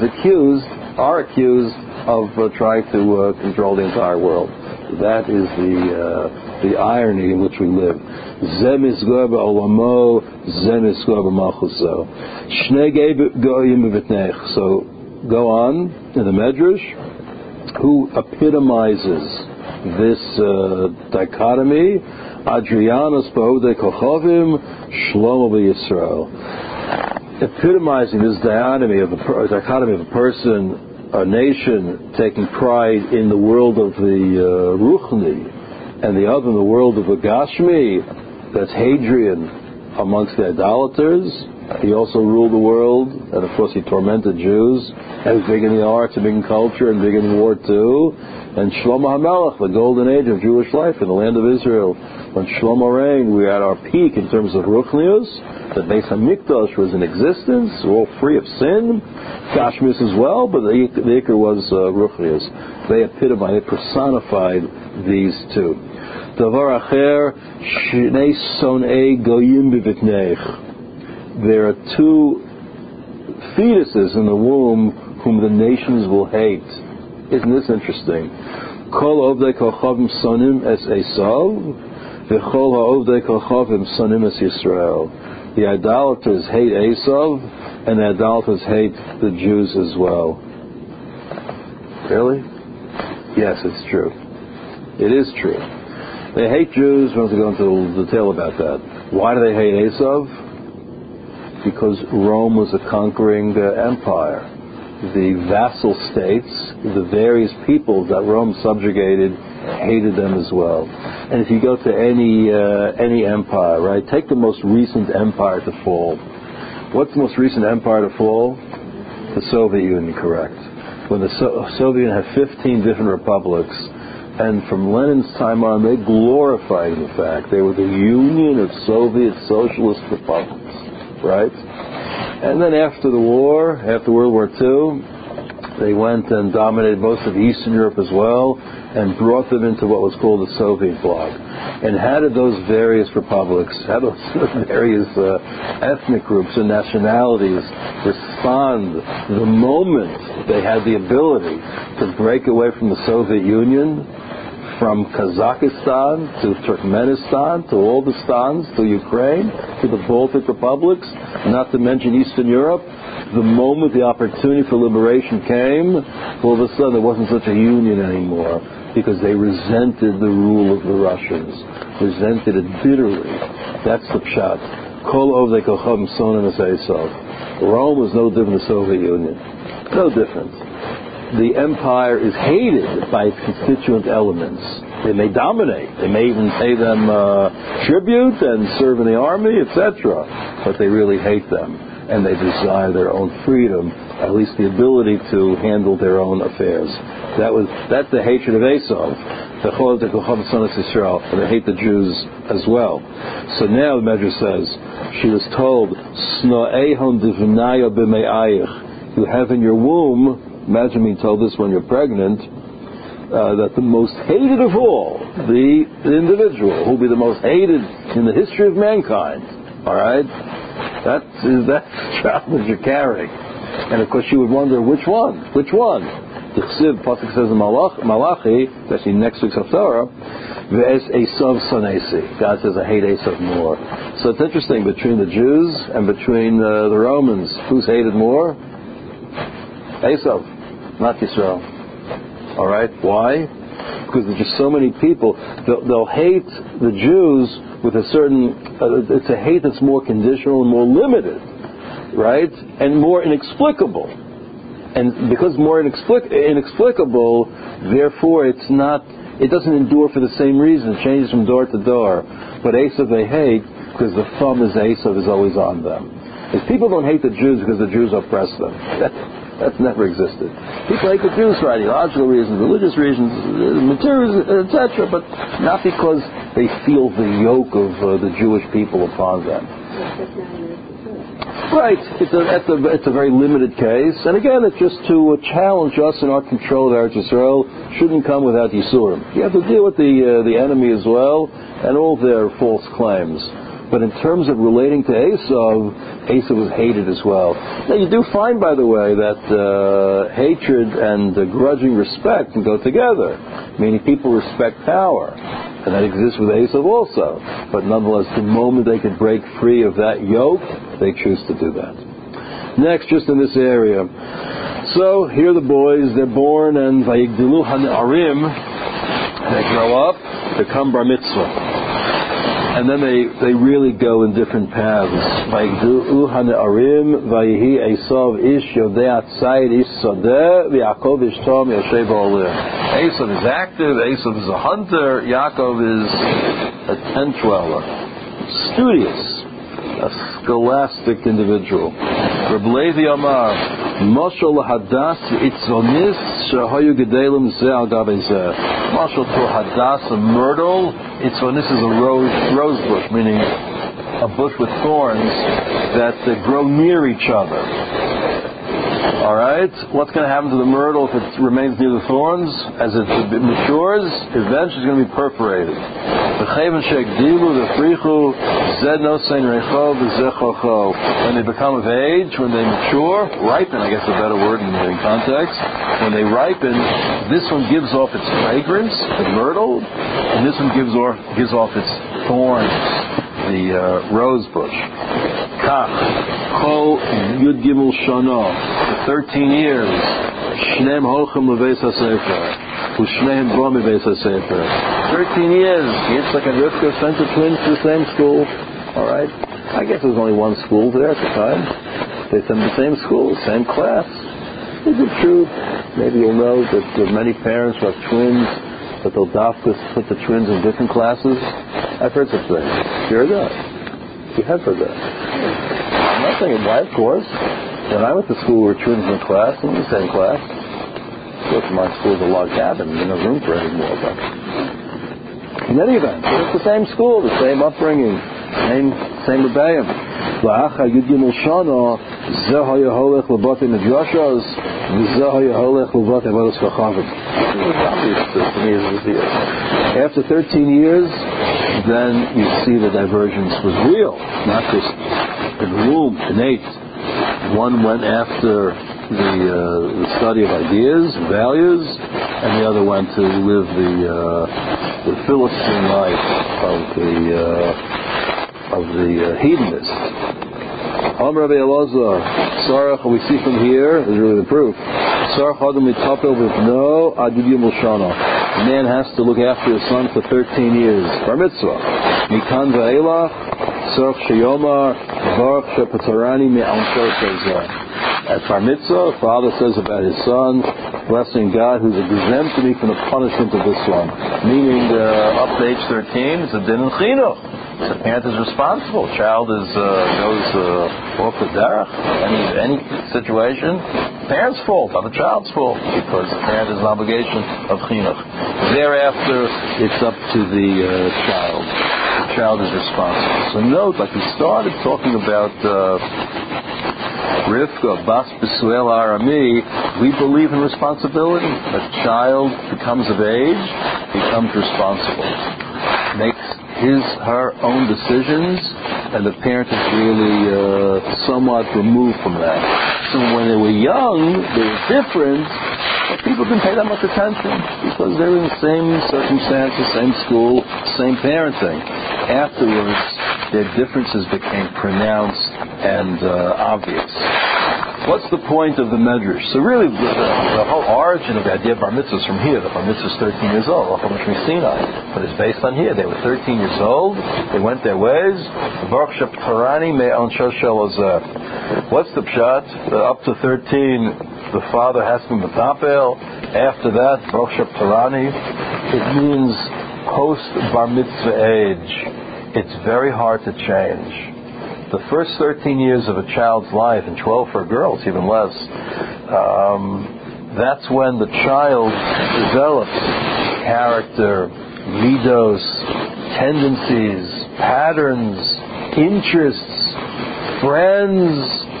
are accused of trying to control the entire world. That is the irony in which we live. Zem isgoy ba'olamo, zem isgoy b'malchuso. Shnei goyim b'vitnech. So go on in the Medrash, who epitomizes this dichotomy. Adrianus ba'odei kochavim, Shlomo b'Yisrael. Epitomizing this dichotomy of a person, a nation taking pride in the world of the Ruchni, and the other in the world of the Gashmi. That's Hadrian amongst the idolaters. He also ruled the world, and of course he tormented Jews, and was big in the arts and big in culture and big in war too. And Shlomo HaMelech, the golden age of Jewish life in the land of Israel. When Shlomo reigned, we were at our peak in terms of Ruchnius. The Beis HaMikdash was in existence, all free of sin. Gashmius as well, but the Iker was Ruchnius. They epitomized, they personified these two. Davar acher, shnei sonei goyim b'vitnech. There are two fetuses in the womb whom the nations will hate. Isn't this interesting? Kol ovdei kochavim sonim es Esav, v'chol ha'ovdei kochavim sonim es Yisrael. The idolaters hate Esav, and the idolaters hate the Jews as well. Really? Yes, it's true. It is true. They hate Jews. We don't have to go into detail about that. Why do they hate Esav? Because Rome was a conquering empire. The vassal states, the various peoples that Rome subjugated, hated them as well. And if you go to any empire, right? Take the most recent empire to fall. What's the most recent empire to fall? The Soviet Union, correct. When the Soviet Union had 15 different republics, and from Lenin's time on, they glorified the fact they were the Union of Soviet Socialist Republics, right? And then after the war, after World War II, they went and dominated most of Eastern Europe as well, and brought them into what was called the Soviet bloc. And how did those various republics, how those various ethnic groups and nationalities respond the moment they had the ability to break away from the Soviet Union, from Kazakhstan to Turkmenistan to all the stans, to Ukraine, to the Baltic republics, not to mention Eastern Europe? The moment the opportunity for liberation came, all of a sudden there wasn't such a union anymore, because they resented the rule of the Russians, resented it bitterly. That's the pshat. Kol ovdei kochavim sonim es Esav. Rome was no different than the Soviet Union. No different. The empire is hated by its constituent elements. They may dominate. They may even pay them tribute and serve in the army, etc. But they really hate them, and they desire their own freedom, at least the ability to handle their own affairs. That's the hatred of Esav. They hate the Jews as well. So now the Medrash says, she was told, you have in your womb, imagine being told this when you're pregnant, that the most hated of all, the individual who will be the most hated in the history of mankind, alright? That's the child that you're carrying. And of course she would wonder, which one? The Chsiv, Pasuk says in Malachi, actually next week's Haftarah, V'es Esav Sanesi. God says, I hate Esav more. So it's interesting, between the Jews and between the Romans, who's hated more? Esav, not Yisrael. Alright, why? Because there's just so many people. They'll hate the Jews with a certain, it's a hate that's more conditional and more limited, right? And more inexplicable. And because more inexplicable, therefore it doesn't endure for the same reason. It changes from door to door. But Esav they hate because the thumb is Esav is always on them. If people don't hate the Jews because the Jews oppress them, that's never existed. People hate the Jews for ideological reasons, religious reasons, material, etc., but not because they feel the yoke of the Jewish people upon them. Right, it's a very limited case, and again, it's just to challenge us in our control of Eretz Yisrael. Shouldn't come without Yisurim. You have to deal with the enemy as well, and all their false claims. But in terms of relating to Esav was hated as well. Now you do find, by the way, that hatred and grudging respect can go together, meaning people respect power. And that exists with Esav also. But nonetheless, the moment they can break free of that yoke, they choose to do that. Next, just in this area. So, here are the boys, they're born, and Vayigdilu Han'arim, they grow up, become Bar Mitzvah. And then they really go in different paths. Vayigdilu Han'arim, Vayihi Esav Ish Yodei Atzayid Ish Sadeh, V'Yakov Ish Tom Yoshev Oler. Esav is active, Esav is a hunter, Yaakov is a tent dweller. Studious, a scholastic individual. Reb Levi Amar, Mashal Hadas Itzvonis Shahayu Gedalim Zeh Al Gabe Zeh. Mashal to Hadas, a myrtle. Itzvonis is a rose bush, meaning a bush with thorns that grow near each other. Alright, what's going to happen to the myrtle if it remains near the thorns? As it matures, eventually it's going to be perforated. When they become of age, when they mature, ripen, I guess a better word in context, when they ripen, this one gives off its fragrance, the myrtle, and this one gives off its thorns, the rose bush. Kach, Kol Yud Gimel Shana, 13 years, Shneim Holchem Leveis HaSefer, Ushneim Bo Meveis HaSefer. 13 years, Yitzchak and Rivka sent the twins to the same school. Alright? I guess there was only one school there at the time. They sent the same school, the same class. Is it true? Maybe you'll know that there are many parents who have twins, but they'll put the twins in different classes. I've heard such things. You heard that? You have heard that. I'm not saying why, of course. When I went to school, we were twins in the class, in the same class. Of course, my school was a log cabin. There's no room for any more. But in any event, it's the same school, the same upbringing, same rebellion. La'acha Yudgimul Shana, Zeh HaYaholech L'Batei Midrashos, V'Zeh HaYaholech L'Batei Avodas Chachamim. It was obvious to me as it was here. After 13 years, then you see the divergence was real, not just innate. One went after the study of ideas, values, and the other went to live the Philistine life of the hedonist. Amar Rabbi Elazar, Sarach, we see from here, is really the proof. Sarach Adam Mitapel V'Bno Ad Yudgimul Shana. A man has to look after his son for 13 years. Bar Mitzvah. Mikan Va'elach, Sarach Sheyomar, Baruch Shepatarani Me'amsho Shezah. At Bar Mitzvah, father says about his son, blessing God who's exempted me from the punishment of this one. Meaning, up to age 13, it's a din and chinuch. So the parent is responsible. Child goes off the derech, any situation, parent's fault, not the child's fault, because the parent has an obligation of chinuch. Thereafter, it's up to the child. The child is responsible. So note, like we started talking about Rivka, Bas Bisuel Arami, we believe in responsibility. A child becomes of age, becomes responsible, makes her own decisions, and the parent is really somewhat removed from that. So when they were young, they were different, but people didn't pay that much attention because they were in the same circumstances, same school, same parenting. Afterwards, their differences became pronounced and obvious. What's the point of the medrash? So really, the whole origin of the idea of bar mitzvah is from here. The bar mitzvah is 13 years old, but it's based on here. They were 13 years old. They went their ways. What's the pshat? Up to 13, the father has to be metapel. After that, Baruch Shep Tarani. It means post bar mitzvah age. It's very hard to change. The first 13 years of a child's life, and 12 for girls, even less, that's when the child develops character, midos, tendencies, patterns, interests, friends,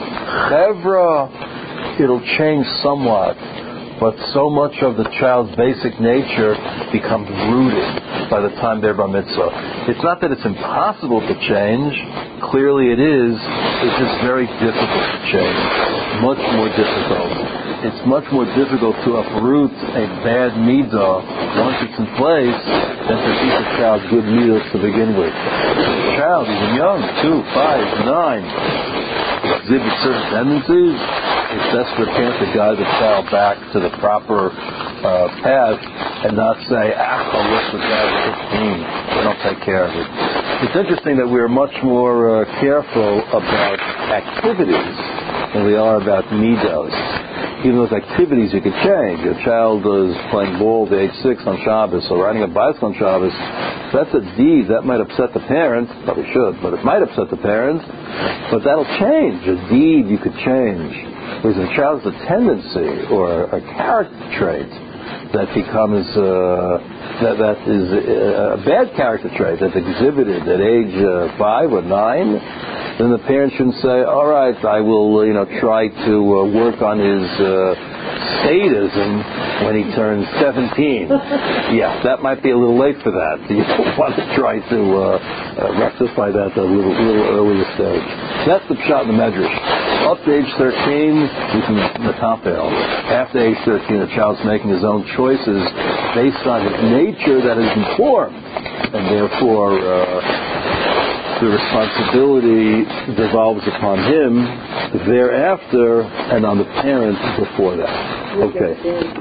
chevra. It'll change somewhat, but so much of the child's basic nature becomes rooted by the time they're bar mitzvah. It's not that it's impossible to change. Clearly it is. It's just very difficult to change. Much more difficult. It's much more difficult to uproot a bad midah once it's in place than to teach a child good midah to begin with. The child, even young, 2, 5, 9, exhibits certain tendencies. It's best for a parent to guide the child back to the proper path and not say, I'll work with that at 15. We don't take care of it. It's interesting that we're much more careful about activities than we are about midos. Even those activities you can change. Your child is playing ball at age 6 on Shabbos or riding a bicycle on Shabbos. That's a deed. That might upset the parent. Probably should, but it might upset the parent. But that'll change. A deed you could change. Whereas if a child has a tendency or a character trait that becomes that is a bad character trait that's exhibited at age 5 or 9, then the parent shouldn't say, all right, I will try to work on his sadism when he turns 17. Yeah, that might be a little late for that. You want to try to rectify that at a little earlier stage. That's the pshat in the medrash. Up to age 13, you can metapel. After age 13, the child's making his own choices based on his nature that has been formed, and therefore the responsibility devolves upon him thereafter and on the parent before that. Okay.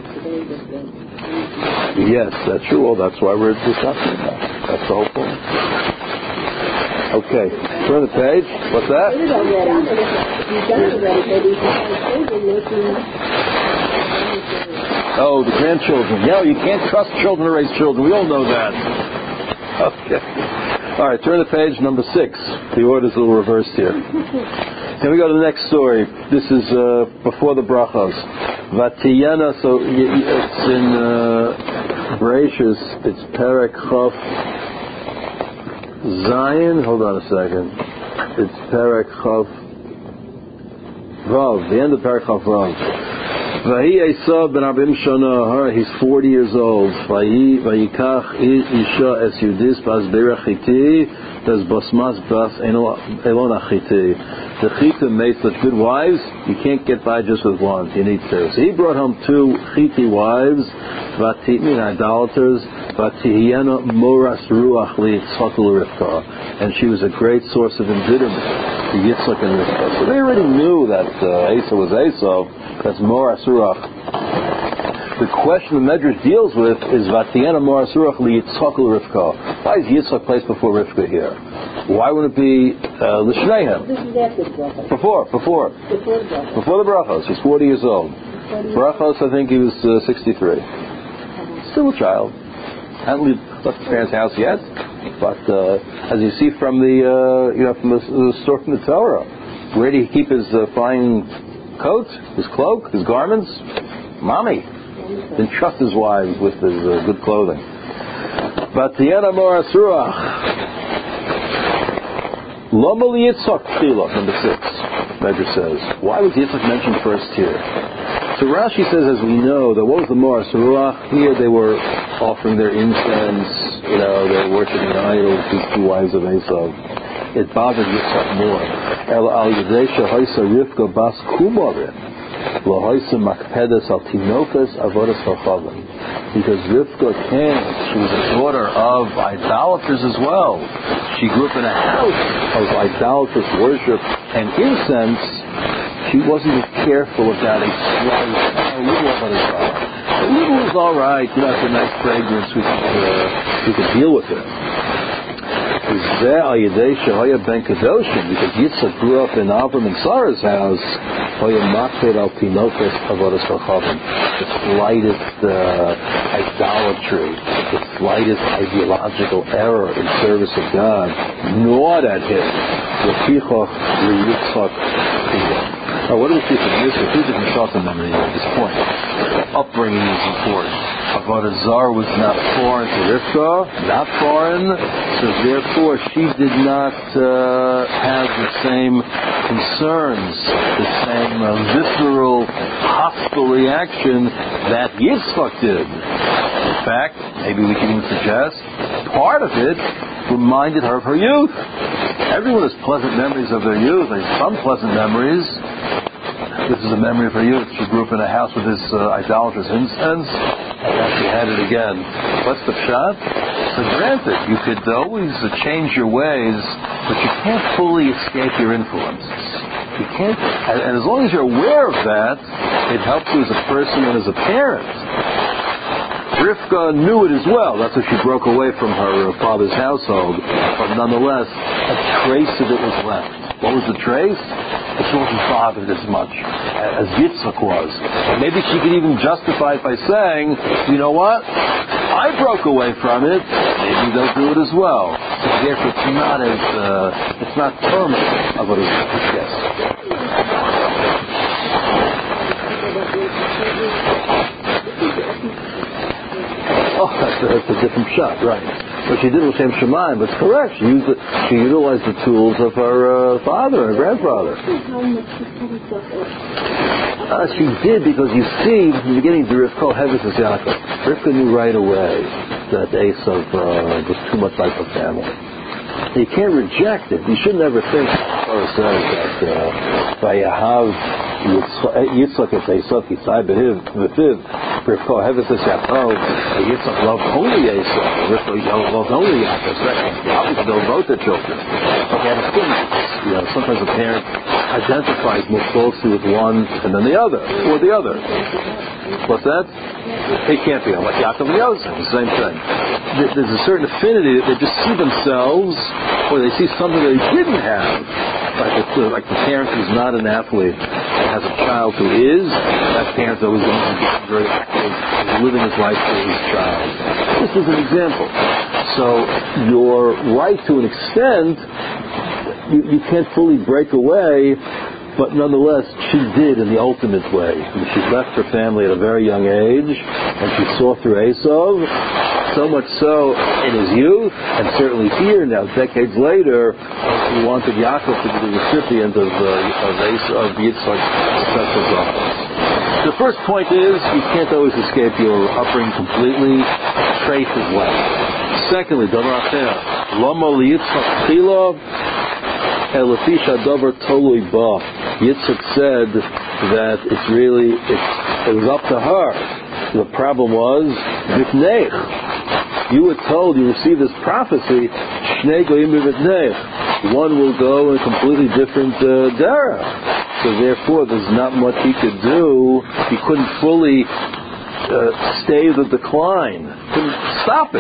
Yes, that's true. Well, that's why we're discussing that. That's the whole point. Okay. Turn the page. What's that? Oh, the grandchildren. Yeah, you can't trust children to raise children. We all know that. Okay. All right, turn the page, number 6. The order's a little reversed here. Then we go to the next story. This is before the brachos. Vatiyana, so it's in Bereshis, it's Perek Chof Zion. Hold on a second. It's Perek Chof Vav, the end of Perek Chof Vav. Vahi Esav ben Arbim Shana, he's 40 years old. Vayikach Isha es Yudis bas Berachiti, das Basmas bas Elon Achiti. The Chita makes such good wives, you can't get by just with one. You need 2. So he brought home 2 Chiti wives, Vatitmin idolaters, Vatihiyana Moras Ruach Liyitzchak L'Rivka, and she was a great source of embitterment to Yitzchak and Rivka. So they already knew that Esau was Esau. That's Moras Ruach. The question the Medrash deals with is Vatiyana Moras Ruach Liyitzchak L'Rivka. Why is Yitzchak placed before Rivka here? Why wouldn't it be L'Shneihem? This is after the brachos. Before the brachos. He's 40 years old. Brachos, I think he was 63. Still a child. Hadn't left his parents' house yet. But as you see from the story in the Torah, where did he keep his fine coat, his cloak, his garments? Mommy. Didn't trust his wives with his good clothing. But Tiana Moras Ruach. Lomel Yitzchak Tchila, number 6. Medrash says, why was Yitzchak mentioned first here? So Rashi says, as we know, that what was the Moras Ruach? Here they were offering their incense, they were worshiping idols, these 2 wives of Esav. It bothered Yitzchak more. El al Yadesha Haisa Rivka Bas Kumarim. Lahaisa Makpedes al Tinofes Avodas Chachavim. Because Rivka she was a daughter of idolaters as well. She grew up in a house of idolatrous worship and incense. She wasn't as careful about a slight, a little of it. A little was all right. It's a nice fragrance. We could deal with it. Because Yitzchak grew up in Avram and Sarah's house, the slightest idolatry, the slightest ideological error in service of God, gnawed at him. What do we see from this? Here's a consultant memory at this point. Upbringing is important. Avodah Zarah was not foreign to Rivka, not foreign, so therefore she did not have the same concerns, the same visceral, hostile reaction that Yitzchak did. In fact, maybe we can even suggest, part of it reminded her of her youth. Everyone has pleasant memories of their youth, and some pleasant memories. This is a memory of her youth. She grew up in a house with this idolatrous incense, and now she had it again. What's the pshat? So granted, you could always change your ways, but you can't fully escape your influences. You can't, and as long as you're aware of that, it helps you as a person and as a parent. Rivka knew it as well. That's why she broke away from her father's household. But nonetheless, a trace of it was left. What was the trace? She wasn't bothered as much as Yitzchak was. And maybe she could even justify it by saying, you know what? I broke away from it. Maybe they'll do it as well. So therefore, it's not permanent of what is yes. Oh, that's a different shot, right? What she did was Shem Shemayim, but it's correct. She utilized the tools of her father and grandfather. She did because you see, from the beginning, the Rivka Heves is Yaakov. Rivka knew right away that Esav was too much like her family. You can't reject it. You should never think, Torah says that Vayahav Yitzchak et Esav Kisai Behiv V'Fiv Rivka Heves es Yaakov. Yitzchak loved only Esav. Rivka loved only Yaakov. Obviously, they'll both their children. But they had a sometimes a parent identifies more closely with one and then the other, or the other. What's that? It can't be like Yaakov and Yosef. The same thing. There's a certain affinity that they just see themselves, or they see something that they didn't have. Like the parent who's not an athlete and has a child who is, that parent's always going to be very active, living his life for his child. This is an example. So you're right to an extent. You can't fully break away, but nonetheless, she did in the ultimate way. She left her family at a very young age, and she saw through Esav, so much so in his youth, and certainly here now, decades later, she wanted Yaakov to be the recipient of Yitzchak's successful office. The first point is, you can't always escape your upbringing completely. Trace is left. Secondly, Davar Acher, Lama Yitzchak Tchila, Elafisha Davar Tolui Ba. Yitzchak said that it was up to her. The problem was Vitneich. You were told, you received this prophecy, Shnei Goyim Vitneich. One will go in a completely different derech. So therefore, there's not much he could do. He couldn't fully stay the decline. Couldn't stop it.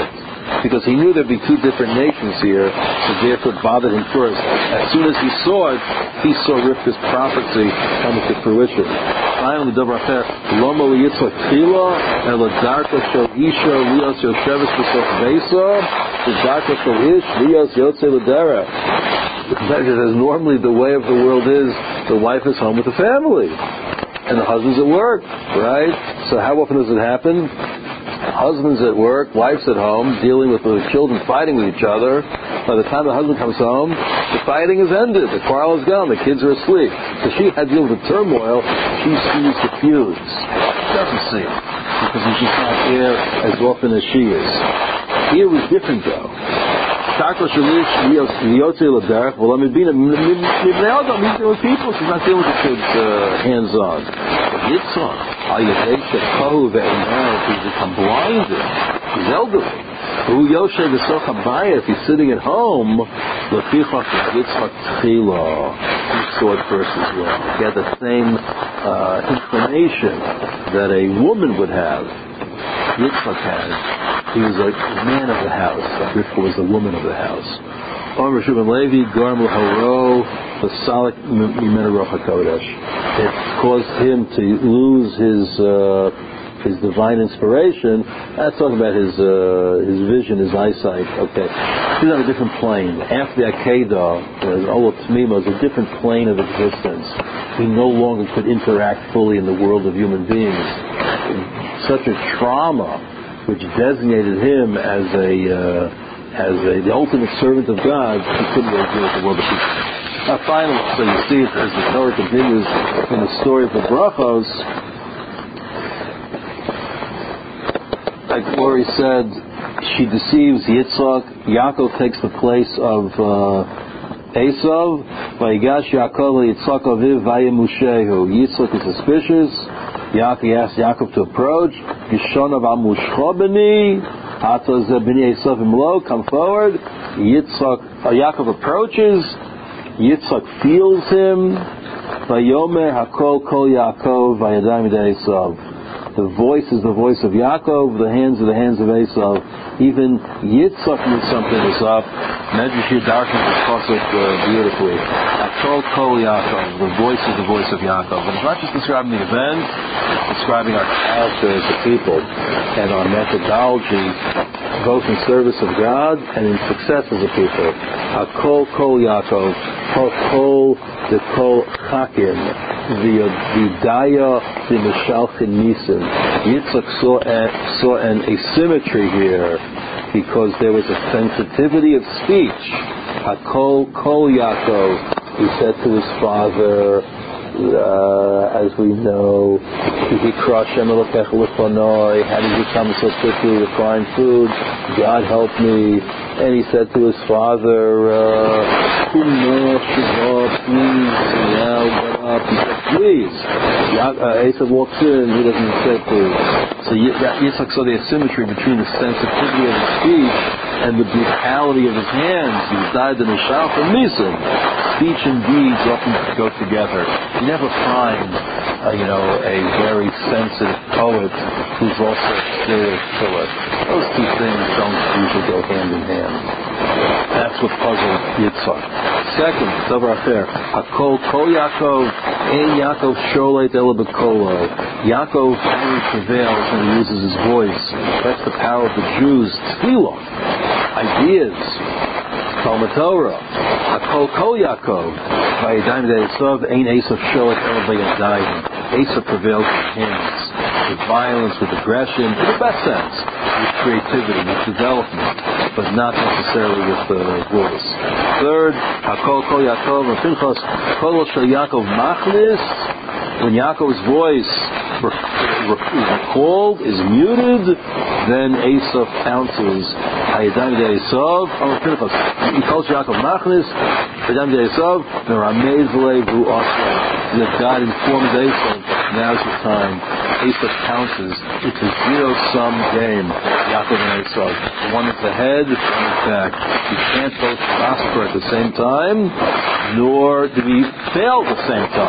because he knew there'd be two different nations here, so therefore it bothered him first. As soon as he saw it, he saw Rivka's prophecy coming to fruition. Finally, Davar Acher, Lomo Yitzchak Tchila, Ela Darka Shel Isha, Lios Yosheves B'Soch Beisa, the Darka Shel Ish, Lios Yotze L'Derech. As normally the way of the world is, the wife is home with the family, and the husband's at work, right? So how often does it happen? Husband's at work, wife's at home, dealing with the children fighting with each other. By the time the husband comes home, the fighting is ended, the quarrel is gone, the kids are asleep. So she had to deal with the turmoil, she sees the feuds. She doesn't see it, because he's just not there as often as she is. Here was different though. She's not dealing with the kids hands-on. Yitzchak, he's become blinded. He's elderly. If he's sitting at home, he saw it first as well. He had the same inclination that a woman would have. Yitzchak had. He was a man of the house. Rivka was the woman of the house. It caused him to lose his divine inspiration. That's talking about his vision, his eyesight. Okay, he's on a different plane. After the Akedah, Ola Tmima is a different plane of existence. He no longer could interact fully in the world of human beings. Such a trauma, which designated him as the ultimate servant of God, he couldn't really deal with the world of people. Finally, so you see it as the Torah continues in the story of the Brachos, like Lori said, she deceives Yitzchak. Yaakov takes the place of Esav. Vayigash Yaakov Yitzchak aviv vayemushehu. Yitzchak is suspicious. Yaakov asks Yaakov to approach. Gishonav amushchobani. Hata zeh b'nei Esav imlo. Come forward. Yaakov approaches. Yitzchak feels him. Vayomer hakol kol Yaakov vayadayim midei Esav. The voice is the voice of Yaakov, the hands are the hands of Esav. Even Yitzchak knew something was up. Medrash Darshon discuss it beautifully. Hakol kol Yaakov, the voice is the voice of Yaakov. And it's not just describing the event, it's describing our character as a people and our methodology, both in service of God and in success as a people. Hakol kol Yaakov, Hakol the kol chakim, the daya, the mishalchin nisim. Yitzchak saw an asymmetry here because there was a sensitivity of speech. Hakol kol Yaakov, he said to his father, as we know, how did you come so quickly to find food? God help me. And he said to his father, please, please. Esav walks in, he doesn't say please. So Yitzchak saw the asymmetry between the sensitivity of his speech and the brutality of his hands. He died in a shout from Nisan. Speech and deeds often go together. You never find, a very sensitive poet who's also a serial killer. Those two things don't usually go hand in hand. That's what puzzled Yitzchak. Second, Davar Acher, Hakol Kol Yaakov, Ein Yaakov Sholet Ela B'Kolo. Yaakov only prevails when he uses his voice. That's the power of the Jews. Tefillah, ideas, Talmud Torah. Hakol Kol Yaakov, Vayadayim Esav, Ein Esav Sholet Ela B'Yadayim. Esav prevails with hands, with violence, with aggression, in the best sense, with creativity, with development, but not necessarily with voice. Third, Hakol Kol Yaakov and Pinchas Kol Shel Yaakov Machlis. When Yaakov's voice recalled is muted, then Esav pounces. Hayadam de Esav, Pinchas Kol Shel Yaakov Machlis. Hayadam de Esav. Meramez levu Asher. That God informed Esav. Now's the time. Esav pounces. It's a zero-sum game. Yaakov and Esav. One is the head, one is back. You can't both prosper at the same time, nor do we fail at the same time.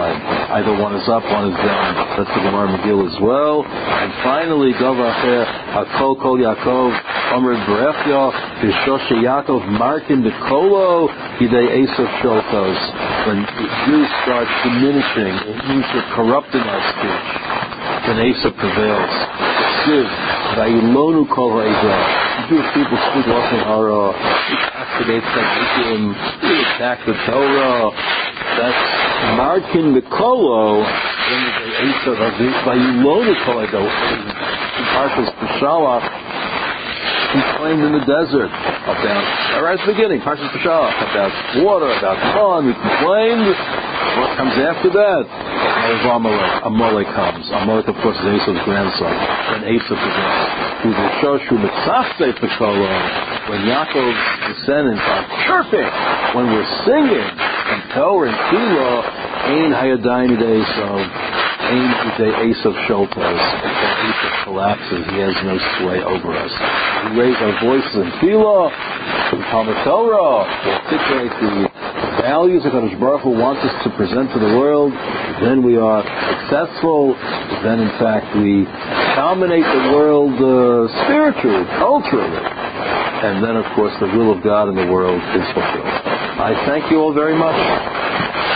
Either one is up, one is down. That's the Gemara Megillah as well. And finally, Dovar Acher, Hakol Kol Yaakov, Omer Berechya, V'Shoshe Yaakov, Markin Bekolo, Yidei Esav Sholtos. When the Jews start diminishing, it means they're corrupting our speech. Then Esav prevails. Siv, Vayilonu Kol Ha'edah. Jewish people speak Lashon Hara. We castigate Tzaddikim. We attack the Torah. That's Markin Bekolo. When the Esav Vayilonu Kol Ha'edah. In Parshas Peshalach, complained in the desert about, right at the beginning, Parshas Peshalach, about water, about fun. We complained. What comes after that? Amalek comes. Amalek, of course, is Esav's grandson. And Esav begins. When Yaakov's descendants are chirping, when we're singing, and Torah and Tefillah, Ein Hayadayim Yidei Esav, Ein Yidei Esav Sholtos. When Esav collapses, he has no sway over us. We raise our voices in Tefillah, in Talmud Torah, we articulate the values that Kadosh Baruch Hu wants us to present to the world. Then we are successful. Then, in fact, we dominate the world spiritually, culturally. And then, of course, the will of God in the world is fulfilled. I thank you all very much.